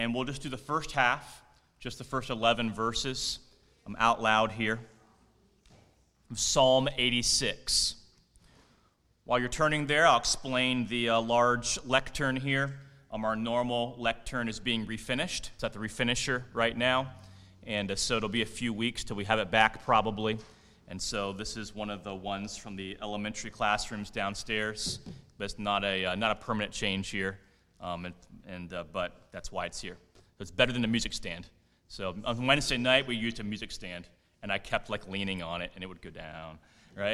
And we'll just do the first half, just the first 11 verses out loud here. Psalm 86. While you're turning there, I'll explain the large lectern here. Our normal lectern is being refinished. It's at the refinisher right now. And so it'll be a few weeks till we have it back probably. And so this is one of the ones from the elementary classrooms downstairs. But it's not a permanent change here. But that's why it's here. So it's better than a music stand. So on Wednesday night, we used a music stand, and I kept leaning on it, and it would go down, right?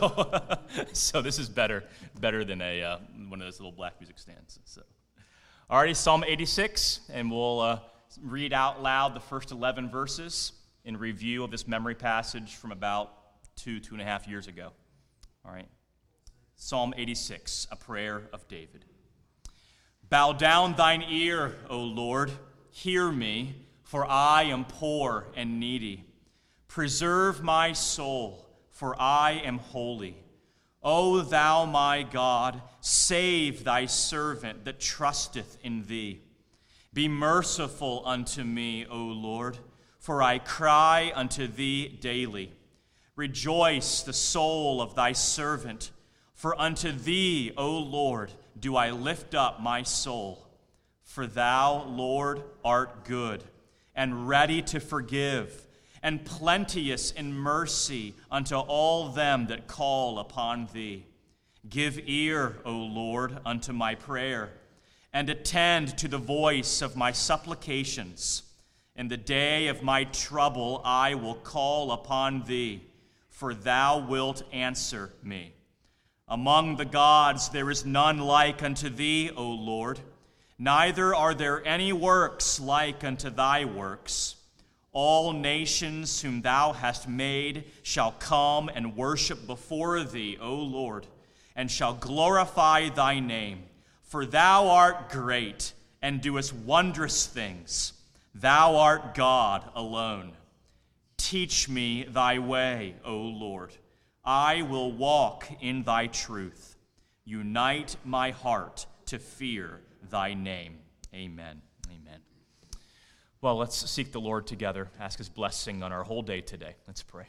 So this is better than one of those little black music stands. So, alrighty, Psalm 86, and we'll read out loud the first 11 verses in review of this memory passage from about 2.5 years ago. All right, Psalm 86, a prayer of David. Bow down thine ear, O Lord, hear me, for I am poor and needy. Preserve my soul, for I am holy. O thou my God, save thy servant that trusteth in thee. Be merciful unto me, O Lord, for I cry unto thee daily. Rejoice the soul of thy servant, for unto thee, O Lord, do I lift up my soul. For thou, Lord, art good, and ready to forgive, and plenteous in mercy unto all them that call upon thee. Give ear, O Lord, unto my prayer, and attend to the voice of my supplications. In the day of my trouble I will call upon thee, for thou wilt answer me. Among the gods there is none like unto thee, O Lord, neither are there any works like unto thy works. All nations whom thou hast made shall come and worship before thee, O Lord, and shall glorify thy name. For thou art great, and doest wondrous things. Thou art God alone. Teach me thy way, O Lord. I will walk in thy truth. Unite my heart to fear thy name. Amen. Amen. Well, let's seek the Lord together. Ask his blessing on our whole day today. Let's pray.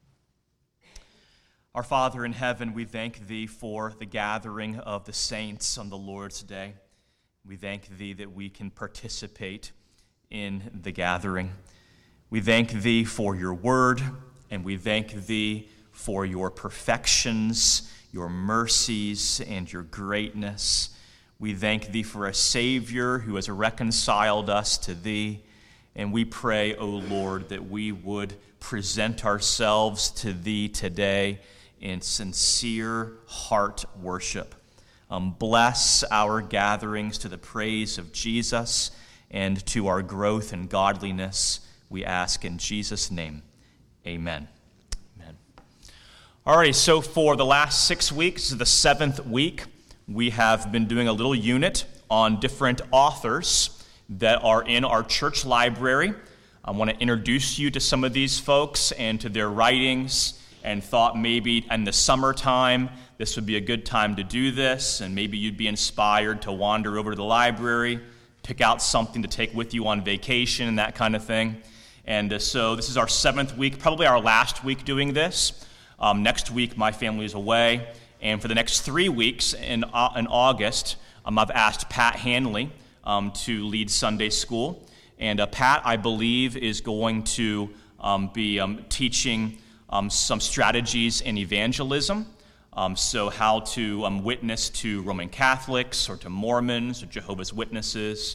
Our Father in heaven, we thank thee for the gathering of the saints on the Lord's day. We thank thee that we can participate in the gathering. We thank thee for your word, and we thank thee for your perfections, your mercies, and your greatness. We thank thee for a Savior who has reconciled us to thee, and we pray, O Lord, that we would present ourselves to thee today in sincere heart worship. Bless our gatherings to the praise of Jesus and to our growth in godliness, we ask in Jesus' name. Amen. Amen. All right, so for the last 6 weeks, this is the 7th week, we have been doing a little unit on different authors that are in our church library. I want to introduce you to some of these folks and to their writings, and thought maybe in the summertime this would be a good time to do this, and maybe you'd be inspired to wander over to the library, pick out something to take with you on vacation and that kind of thing. And so this is our 7th week, probably our last week doing this. Next week my family is away, and for the next 3 weeks in August, I've asked Pat Hanley to lead Sunday school. And Pat, I believe, is going to be teaching some strategies in evangelism. So how to witness to Roman Catholics or to Mormons or Jehovah's Witnesses.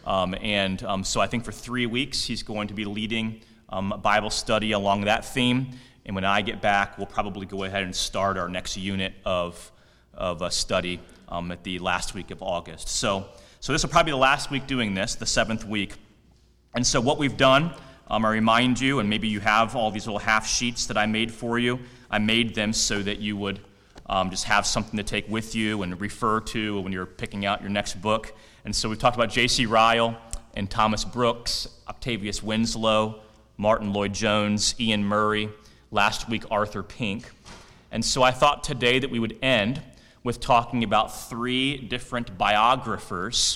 So I think for 3 weeks he's going to be leading a Bible study along that theme. And when I get back, we'll probably go ahead and start our next unit of a study at the last week of August. So this will probably be the last week doing this, the 7th week. And so what we've done, I remind you, and maybe you have all these little half sheets that I made for you. I made them so that you would just have something to take with you and refer to when you're picking out your next book. And so we've talked about J.C. Ryle and Thomas Brooks, Octavius Winslow, Martin Lloyd-Jones, Ian Murray, last week Arthur Pink. And so I thought today that we would end with talking about 3 different biographers,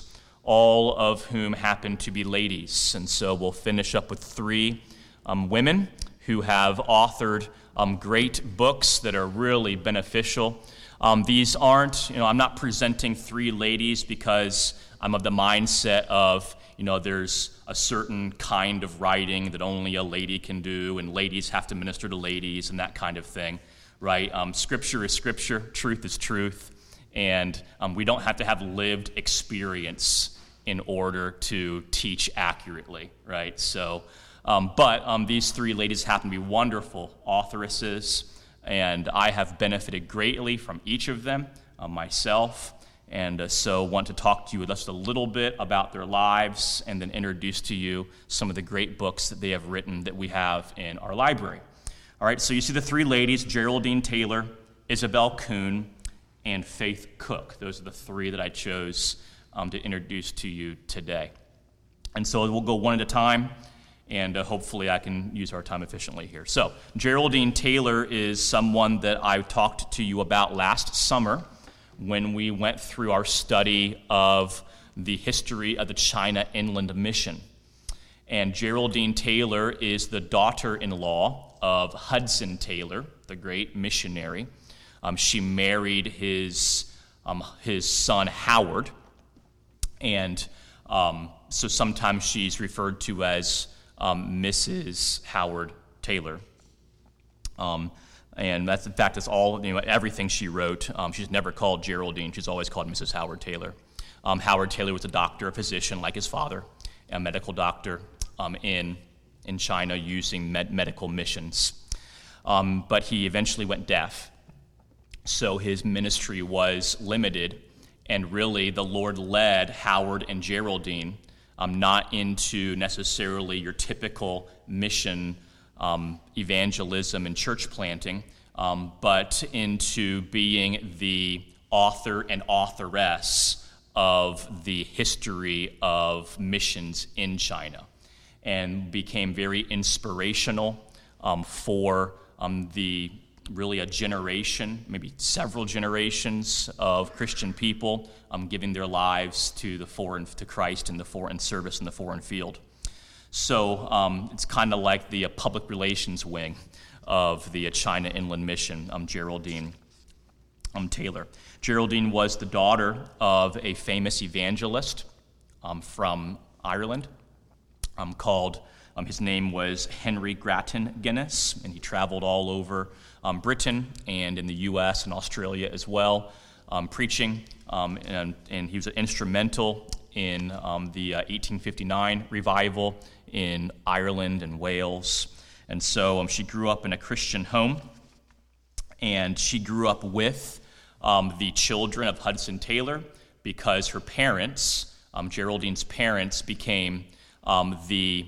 all of whom happen to be ladies. And so we'll finish up with 3 women who have authored great books that are really beneficial. These aren't, I'm not presenting 3 ladies because I'm of the mindset of, there's a certain kind of writing that only a lady can do, and ladies have to minister to ladies and that kind of thing, right? Scripture is scripture, truth is truth, and we don't have to have lived experience in order to teach accurately, right? So, but these 3 ladies happen to be wonderful authoresses, and I have benefited greatly from each of them, myself. And so want to talk to you just a little bit about their lives and then introduce to you some of the great books that they have written that we have in our library. All right, so you see the 3 ladies, Geraldine Taylor, Isabel Kuhn, and Faith Cook. Those are the 3 that I chose to introduce to you today. And so we'll go one at a time, and hopefully I can use our time efficiently here. So Geraldine Taylor is someone that I talked to you about last summer when we went through our study of the history of the China Inland Mission. And Geraldine Taylor is the daughter-in-law of Hudson Taylor, the great missionary. She married his son Howard, and so sometimes she's referred to as Mrs. Howard Taylor. And that's, in fact, it's all, everything she wrote. She's never called Geraldine. She's always called Mrs. Howard Taylor. Howard Taylor was a doctor, a physician like his father, a medical doctor in China using medical missions. But he eventually went deaf, so his ministry was limited, and really the Lord led Howard and Geraldine not into necessarily your typical mission evangelism and church planting, but into being the author and authoress of the history of missions in China, and became very inspirational for the really a generation, maybe several generations of Christian people giving their lives to Christ in the foreign service in the foreign field. So it's kind of like the public relations wing of the China Inland Mission, Geraldine Taylor. Geraldine was the daughter of a famous evangelist from Ireland called, his name was Henry Grattan Guinness, and he traveled all over Britain and in the U.S. and Australia as well, preaching, and he was instrumental in the 1859 revival in Ireland and Wales. And so she grew up in a Christian home, and she grew up with the children of Hudson Taylor because her parents, Geraldine's parents, became the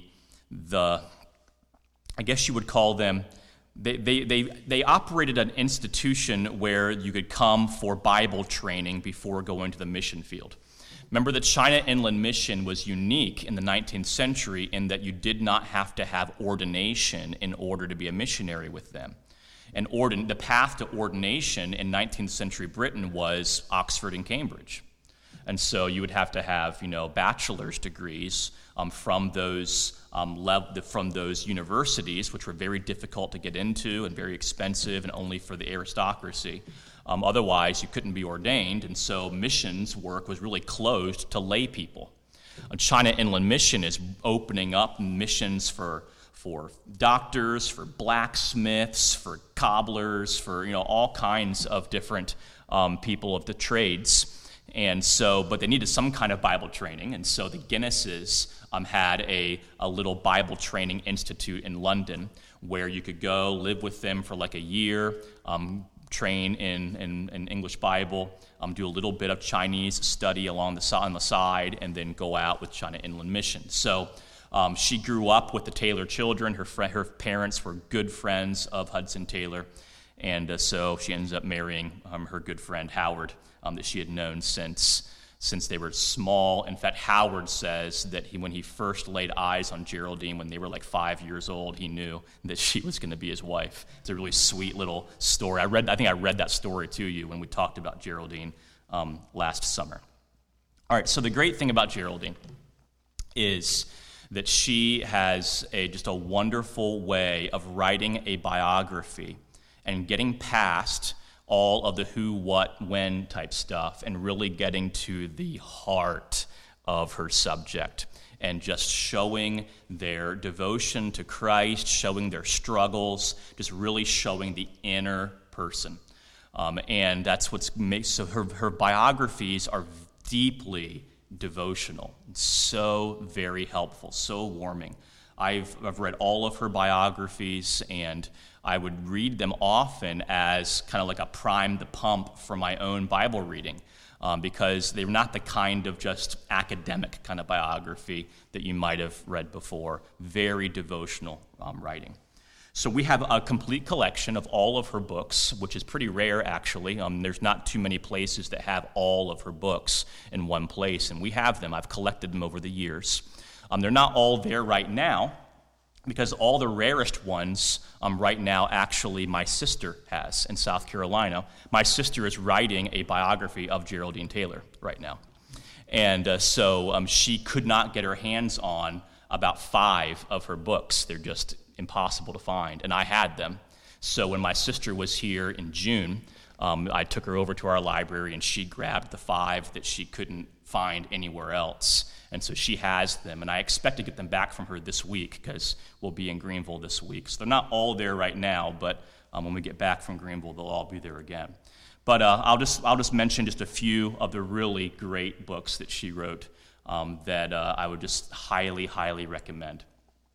I guess you would call them, they operated an institution where you could come for Bible training before going to the mission field. Remember, the China Inland Mission was unique in the 19th century in that you did not have to have ordination in order to be a missionary with them. And the path to ordination in 19th century Britain was Oxford and Cambridge. And so you would have to have, bachelor's degrees from those universities, which were very difficult to get into and very expensive and only for the aristocracy. Otherwise, you couldn't be ordained, and so missions work was really closed to lay people. China Inland Mission is opening up missions for doctors, for blacksmiths, for cobblers, for all kinds of different people of the trades. And so, but they needed some kind of Bible training, and so the Guinnesses had a little Bible training institute in London where you could go live with them for like a year, train in English Bible, do a little bit of Chinese study on the side, and then go out with China Inland Mission. So she grew up with the Taylor children. Her parents were good friends of Hudson Taylor, and so she ends up marrying her good friend Howard that she had known since they were small. In fact, Howard says that when he first laid eyes on Geraldine when they were like 5 years old, he knew that she was going to be his wife. It's a really sweet little story. I think I read that story to you when we talked about Geraldine last summer. All right, so the great thing about Geraldine is that she has just a wonderful way of writing a biography and getting past all of the who, what, when type stuff and really getting to the heart of her subject and just showing their devotion to Christ, showing their struggles, just really showing the inner person. And that's what's makes so her biographies are deeply devotional, so very helpful, so warming. I've read all of her biographies, and I would read them often as kind of like a prime the pump for my own Bible reading, because they're not the kind of just academic kind of biography that you might have read before. Very devotional writing. So we have a complete collection of all of her books, which is pretty rare, actually. There's not too many places that have all of her books in one place, and we have them. I've collected them over the years. They're not all there right now, because all the rarest ones right now, actually, my sister has in South Carolina. My sister is writing a biography of Geraldine Taylor right now. And so she could not get her hands on about 5 of her books. They're just impossible to find, and I had them. So when my sister was here in June, I took her over to our library, and she grabbed the 5 that she couldn't find anywhere else. And so she has them, and I expect to get them back from her this week because we'll be in Greenville this week. So they're not all there right now, but when we get back from Greenville, they'll all be there again. But I'll just mention just a few of the really great books that she wrote that I would just highly, highly recommend.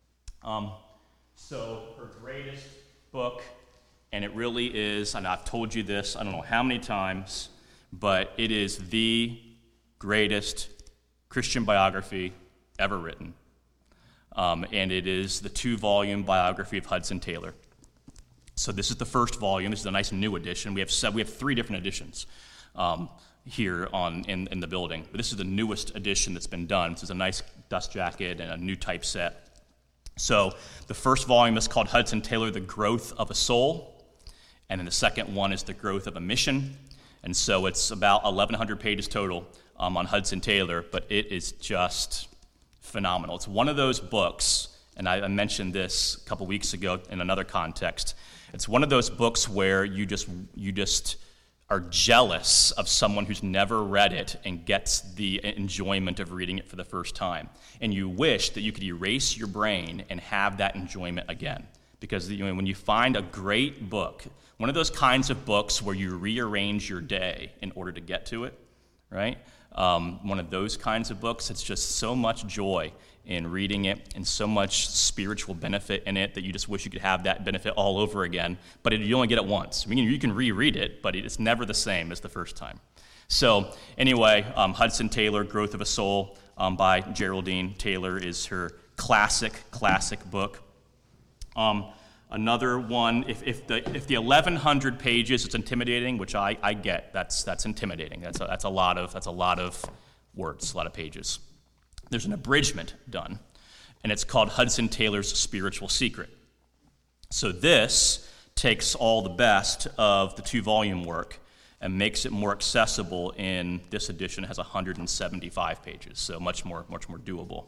So her greatest book, and it really is, and I've told you this I don't know how many times, but it is the greatest Christian biography ever written. And it is the 2-volume biography of Hudson Taylor. So this is the first volume. This is a nice new edition. We have 3 different editions here in the building. But this is the newest edition that's been done. This is a nice dust jacket and a new typeset. So the first volume is called Hudson Taylor, The Growth of a Soul. And then the second one is The Growth of a Mission. And so it's about 1,100 pages total on Hudson Taylor, but it is just phenomenal. It's one of those books, and I mentioned this a couple weeks ago in another context. It's one of those books where you just are jealous of someone who's never read it and gets the enjoyment of reading it for the first time. And you wish that you could erase your brain and have that enjoyment again. Because when you find a great book, one of those kinds of books where you rearrange your day in order to get to it, right? One of those kinds of books, it's just so much joy in reading it and so much spiritual benefit in it that you just wish you could have that benefit all over again, but you only get it once. I mean, you can reread it, but it's never the same as the first time. So anyway, Hudson Taylor, Growth of a Soul by Geraldine Taylor is her classic book. Another one, if the 1,100 pages is intimidating, which I get, that's intimidating. That's a lot of words, a lot of pages. There's an abridgment done, and it's called Hudson Taylor's Spiritual Secret. So this takes all the best of the 2-volume work and makes it more accessible. In this edition, it has 175 pages, so much more doable.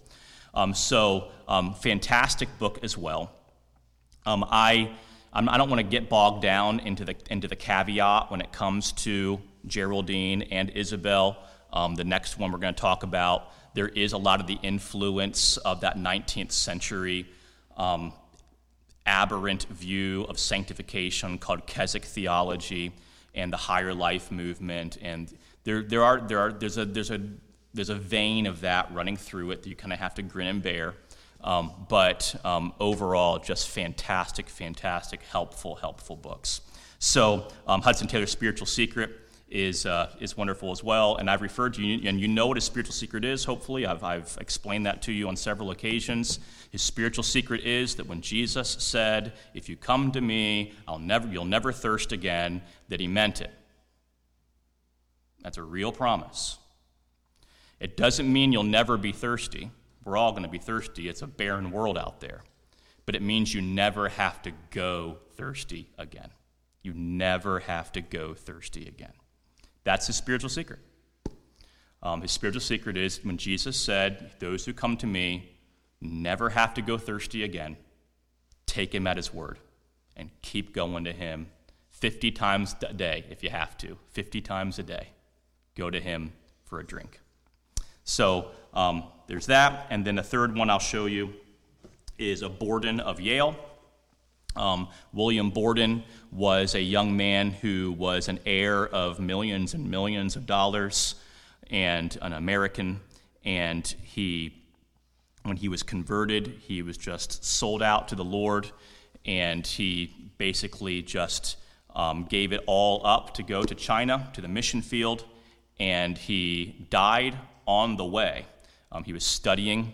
Fantastic book as well. I don't want to get bogged down into the caveat when it comes to Geraldine and Isabel. The next one we're going to talk about, there is a lot of the influence of that 19th century aberrant view of sanctification called Keswick theology and the higher life movement, and there's a vein of that running through it that you kind of have to grin and bear. But overall, just fantastic, helpful books. So Hudson Taylor's Spiritual Secret is wonderful as well, and I've referred to you, and you know what his spiritual secret is, hopefully. I've explained that to you on several occasions. His spiritual secret is that when Jesus said, "If you come to me, you'll never thirst again," that he meant it. That's a real promise. It doesn't mean you'll never be thirsty. We're all going to be thirsty. It's a barren world out there. But it means you never have to go thirsty again. You never have to go thirsty again. That's his spiritual secret. His spiritual secret is when Jesus said, "Those who come to me never have to go thirsty again." Take him at his word and keep going to him 50 times a day if you have to. 50 times a day. Go to him for a drink. So there's that. And then the third one I'll show you is a Borden of Yale. William Borden was a young man who was an heir of millions and millions of dollars and an American. And when he was converted, he was just sold out to the Lord. And he basically just gave it all up to go to China, to the mission field. And he died on the way. He was studying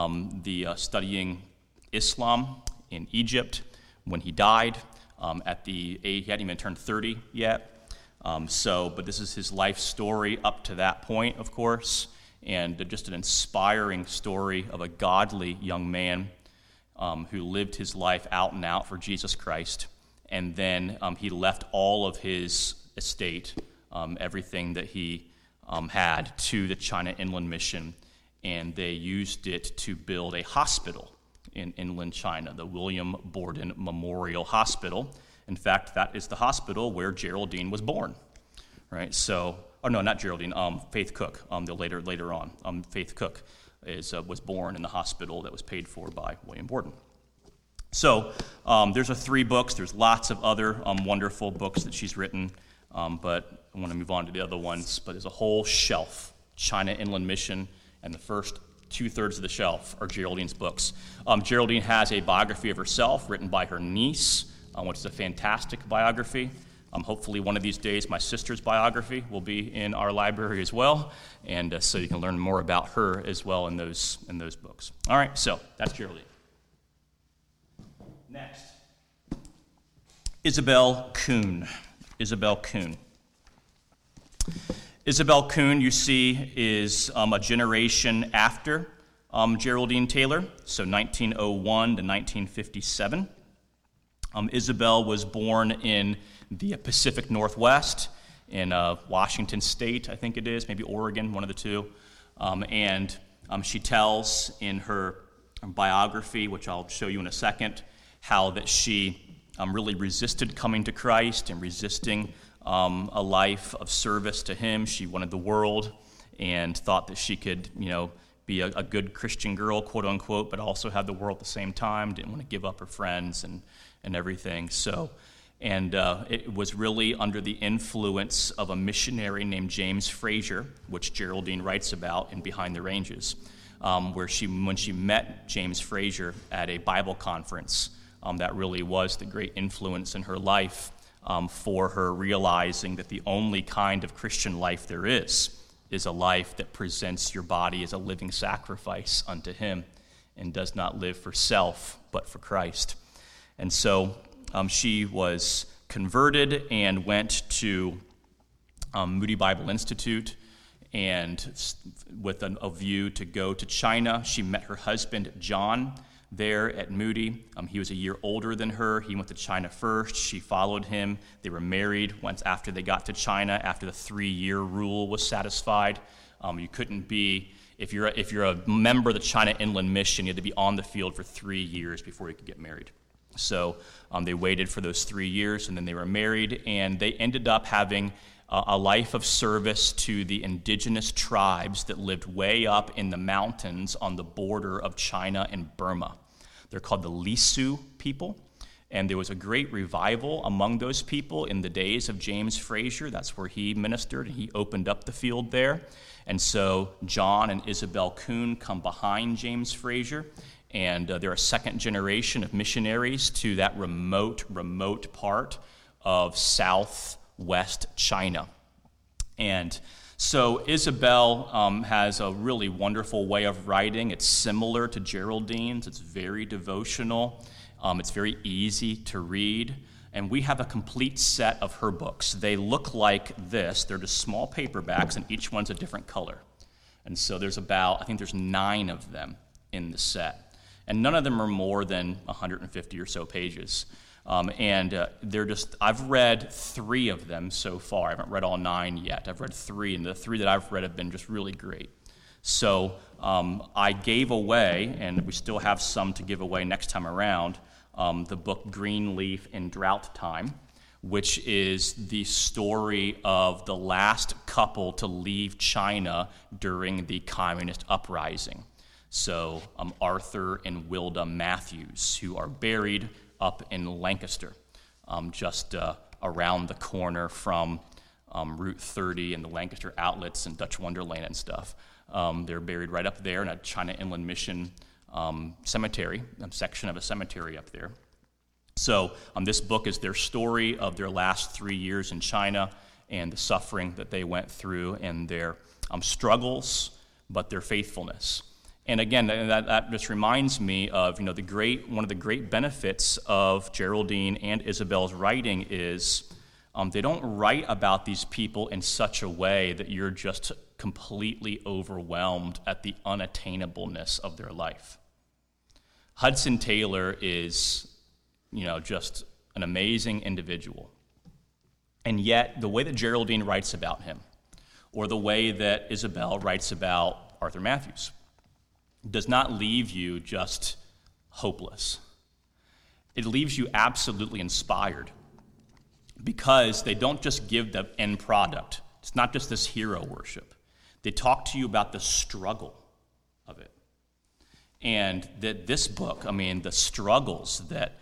Islam in Egypt when he died. At the age, he hadn't even turned 30 yet. But this is his life story up to that point, of course, and just an inspiring story of a godly young man who lived his life out and out for Jesus Christ. And then he left all of his estate, everything that he had, to the China Inland Mission, and they used it to build a hospital in inland China, the William Borden Memorial Hospital. In fact, that is the hospital where Geraldine was born, right? So, oh no, not Geraldine, Faith Cook. Later on, Faith Cook was born in the hospital that was paid for by William Borden. So there's 3 books. There's lots of other wonderful books that she's written, but I want to move on to the other ones. But there's a whole shelf, China Inland Mission, and the first 2/3 of the shelf are Geraldine's books. Geraldine has a biography of herself written by her niece, which is a fantastic biography. Hopefully one of these days my sister's biography will be in our library as well, and so you can learn more about her as well in those books. All right, so that's Geraldine. Next, Isabel Kuhn. Isabel Kuhn. Isabel Kuhn, you see, is a generation after Geraldine Taylor, so 1901 to 1957. Isabel was born in the Pacific Northwest, in Washington State, I think it is, maybe Oregon, one of the two. And she tells in her biography, which I'll show you in a second, how that she really resisted coming to Christ and resisting a life of service to him. She wanted the world and thought that she could, be a good Christian girl, quote unquote, but also have the world at the same time. Didn't want to give up her friends and everything. And it was really under the influence of a missionary named James Fraser, which Geraldine writes about in Behind the Ranges, when she met James Fraser at a Bible conference, that really was the great influence in her life for her realizing that the only kind of Christian life there is a life that presents your body as a living sacrifice unto him and does not live for self, but for Christ. And so she was converted and went to Moody Bible Institute, and with a view to go to China. She met her husband, John, there at Moody. He was a year older than her. He went to China first. She followed him. They were married once after they got to China, after the 3-year rule was satisfied. You couldn't be, if you're a member of the China Inland Mission, you had to be on the field for 3 years before you could get married. So they waited for those 3 years, and then they were married, and they ended up having a life of service to the indigenous tribes that lived way up in the mountains on the border of China and Burma. They're called the Lisu people, and there was a great revival among those people in the days of James Fraser. That's where he ministered, and he opened up the field there. And so John and Isabel Kuhn come behind James Fraser, and they're a second generation of missionaries to that remote part of southwest China. And so Isabel has a really wonderful way of writing. It's similar to Geraldine's. It's very devotional. It's very easy to read. And we have a complete set of her books. They look like this. They're just small paperbacks, and each one's a different color. And so there's 9 of them in the set. And none of them are more than 150 or so pages. I've read 3 of them so far. I haven't read all 9 yet. I've read 3, and the 3 that I've read have been just really great. So I gave away, and we still have some to give away next time around, the book Greenleaf in Drought Time, which is the story of the last couple to leave China during the communist uprising. So Arthur and Wilda Matthews, who are buried up in Lancaster, just around the corner from Route 30 and the Lancaster outlets and Dutch Wonderland and stuff. They're buried right up there in a China Inland Mission cemetery, a section of a cemetery up there. So this book is their story of their last 3 years in China and the suffering that they went through and their struggles, but their faithfulness. And again, that just reminds me of one of the great benefits of Geraldine and Isabel's writing is they don't write about these people in such a way that you're just completely overwhelmed at the unattainableness of their life. Hudson Taylor is just an amazing individual. And yet, the way that Geraldine writes about him, or the way that Isabel writes about Arthur Matthews, does not leave you just hopeless. It leaves you absolutely inspired, because they don't just give the end product. It's not just this hero worship. They talk to you about the struggle of it. And that this book, the struggles that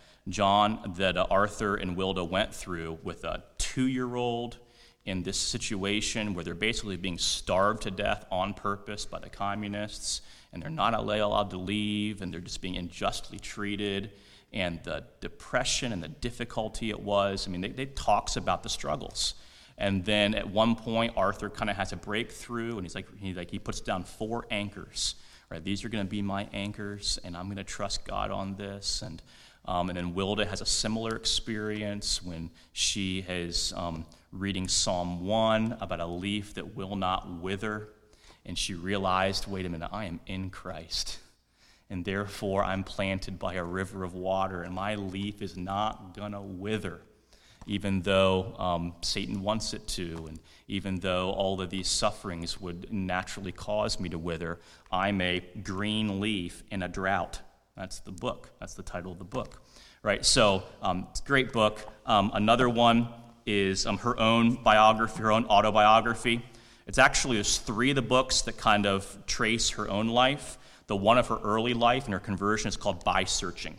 Arthur and Wilda went through with a 2-year-old in this situation where they're basically being starved to death on purpose by the communists, and they're not allowed to leave, and they're just being unjustly treated, and the depression and the difficulty it was. They talks about the struggles. And then at one point, Arthur kind of has a breakthrough, and he puts down 4 anchors. Right, these are going to be my anchors, and I'm going to trust God on this. And then Wilda has a similar experience when she is reading Psalm 1 about a leaf that will not wither, and she realized, wait a minute, I am in Christ, and therefore I'm planted by a river of water, and my leaf is not going to wither, even though Satan wants it to, and even though all of these sufferings would naturally cause me to wither. I'm a green leaf in a drought. That's the book. That's the title of the book, right? So it's a great book. Another one is her own biography, her own autobiography. It's actually, there's 3 of the books that kind of trace her own life. The one of her early life and her conversion is called By Searching.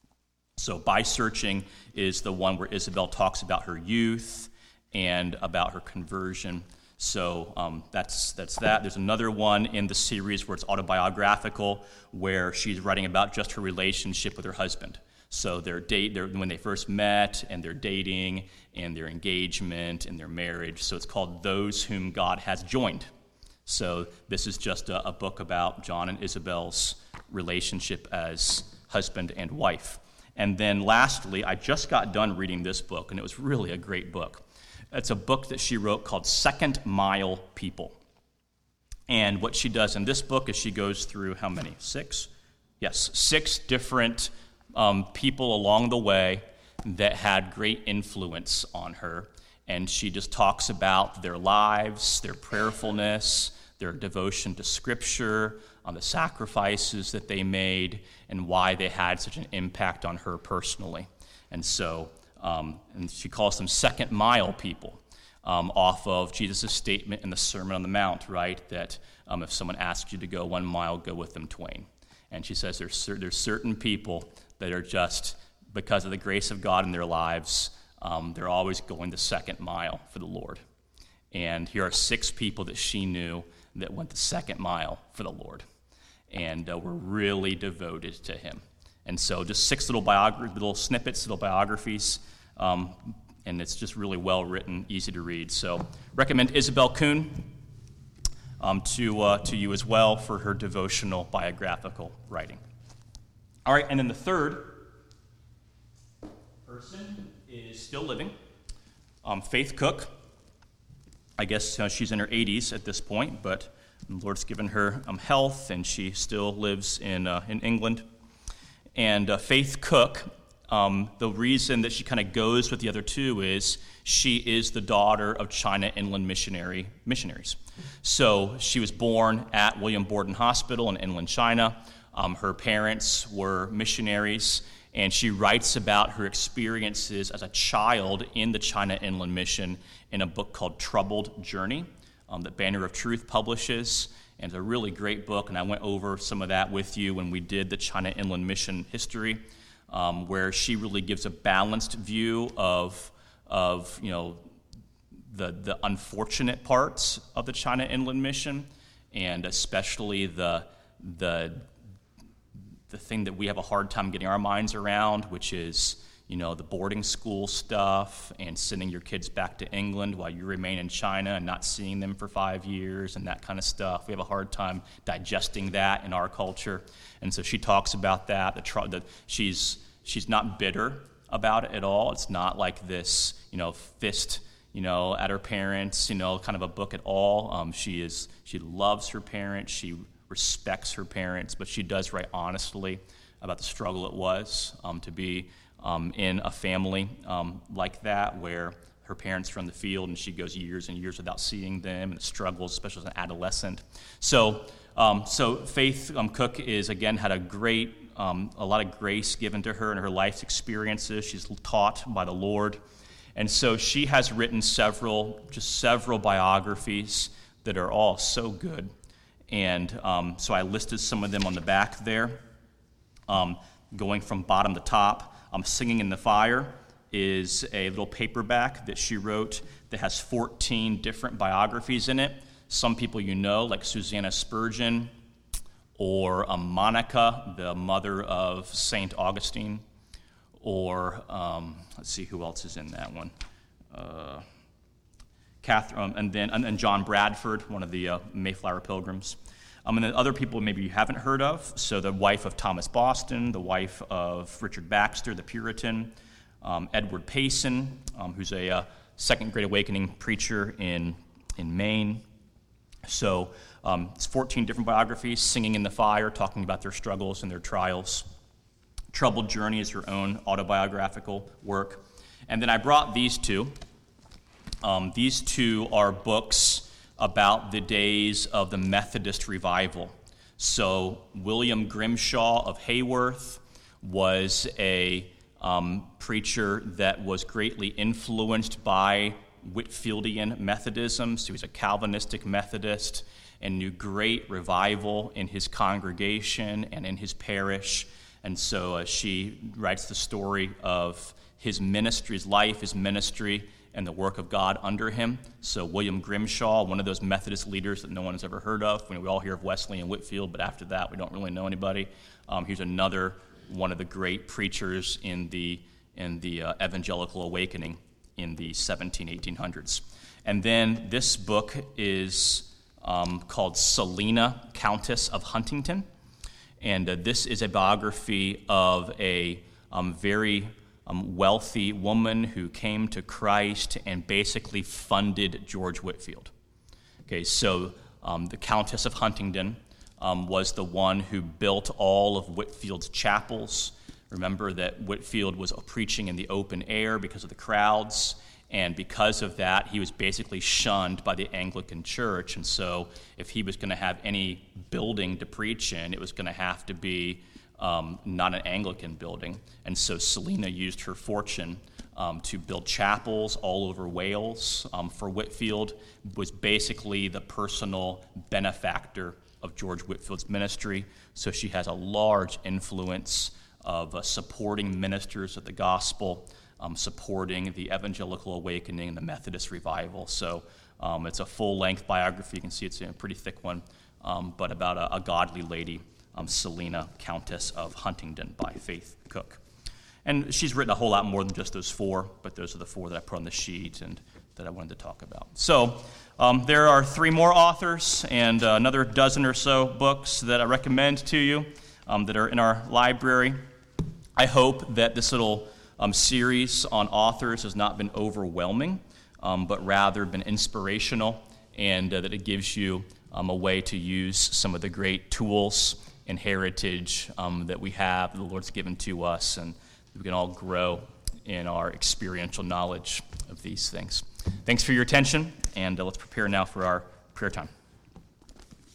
So By Searching is the one where Isabel talks about her youth and about her conversion. So that's that. There's another one in the series where it's autobiographical, where she's writing about just her relationship with her husband. So they're when they first met, and they're dating, and their engagement, and their marriage. So it's called Those Whom God Has Joined. So this is just a book about John and Isabel's relationship as husband and wife. And then lastly, I just got done reading this book, and it was really a great book. It's a book that she wrote called Second Mile People. And what she does in this book is she goes through how many? 6? Yes, 6 different people along the way that had great influence on her. And she just talks about their lives, their prayerfulness, their devotion to Scripture, the sacrifices that they made, and why they had such an impact on her personally. And so, and she calls them second mile people, off of Jesus' statement in the Sermon on the Mount, right? That if someone asks you to go 1 mile, go with them twain. And she says there's certain people that are just, because of the grace of God in their lives, they're always going the second mile for the Lord. And here are 6 people that she knew that went the second mile for the Lord, and were really devoted to him. And so just 6 little snippets, little biographies, and it's just really well written, easy to read. So recommend Isabel Kuhn to you as well for her devotional biographical writing. All right, and then the third person is still living, Faith Cook. I guess she's in her 80s at this point, but the Lord's given her health, and she still lives in England. And Faith Cook the reason that she kind of goes with the other two is she is the daughter of China Inland missionaries. So she was born at William Borden Hospital in inland China. Her parents were missionaries, and she writes about her experiences as a child in the China Inland Mission in a book called Troubled Journey that Banner of Truth publishes. And it's a really great book, and I went over some of that with you when we did the China Inland Mission history, where she really gives a balanced view of the unfortunate parts of the China Inland Mission, and especially the thing that we have a hard time getting our minds around, which is the boarding school stuff and sending your kids back to England while you remain in China and not seeing them for 5 years and that kind of stuff. We have a hard time digesting that in our culture, and so she talks about that. She's not bitter about it at all. It's not like this, fist, at her parents, kind of a book at all. She loves her parents. She respects her parents, but she does write honestly about the struggle it was to be in a family like that, where her parents are in the field and she goes years and years without seeing them, and struggles, especially as an adolescent. So Faith Cook had a lot of grace given to her in her life's experiences. She's taught by the Lord. And so she has written several biographies that are all so good. And so I listed some of them on the back there. Going from bottom to top, Singing in the Fire is a little paperback that she wrote that has 14 different biographies in it. Some people like Susanna Spurgeon, or Monica, the mother of St. Augustine, or let's see who else is in that one. Catherine, and John Bradford, one of the Mayflower Pilgrims. And then other people maybe you haven't heard of, so the wife of Thomas Boston, the wife of Richard Baxter, the Puritan, Edward Payson, who's a Second Great Awakening preacher in Maine. So it's 14 different biographies. Singing in the Fire, talking about their struggles and their trials. Troubled Journey is her own autobiographical work. And then I brought these two. These two are books about the days of the Methodist revival. So William Grimshaw of Haworth was a preacher that was greatly influenced by Whitfieldian Methodism. So he was a Calvinistic Methodist and knew great revival in his congregation and in his parish. And so she writes the story of his ministry, his life, his ministry, and the work of God under him. So William Grimshaw, one of those Methodist leaders that no one has ever heard of. We all hear of Wesley and Whitfield, but after that, we don't really know anybody. He's another one of the great preachers in the Evangelical Awakening in the 1800s. And then this book is called Selina, Countess of Huntingdon. And this is a biography of a very wealthy woman who came to Christ and basically funded George Whitfield. Okay, so the Countess of Huntingdon was the one who built all of Whitfield's chapels. Remember that Whitfield was preaching in the open air because of the crowds, and because of that, he was basically shunned by the Anglican Church. And so if he was going to have any building to preach in, it was going to have to be not an Anglican building. And so Selina used her fortune to build chapels all over Wales for Whitfield, was basically the personal benefactor of George Whitfield's ministry. So she has a large influence of supporting ministers of the gospel, supporting the Evangelical Awakening and the Methodist revival. So it's a full-length biography. You can see it's a pretty thick one, but about a godly lady, Selina, Countess of Huntingdon, by Faith Cook. And she's written a whole lot more than just those four, but those are the four that I put on the sheet and that I wanted to talk about. So there are 3 more authors and another dozen or so books that I recommend to you that are in our library. I hope that this little series on authors has not been overwhelming, but rather been inspirational, and that it gives you a way to use some of the great tools and heritage that we have, that the Lord's given to us, and we can all grow in our experiential knowledge of these things. Thanks for your attention, and let's prepare now for our prayer time.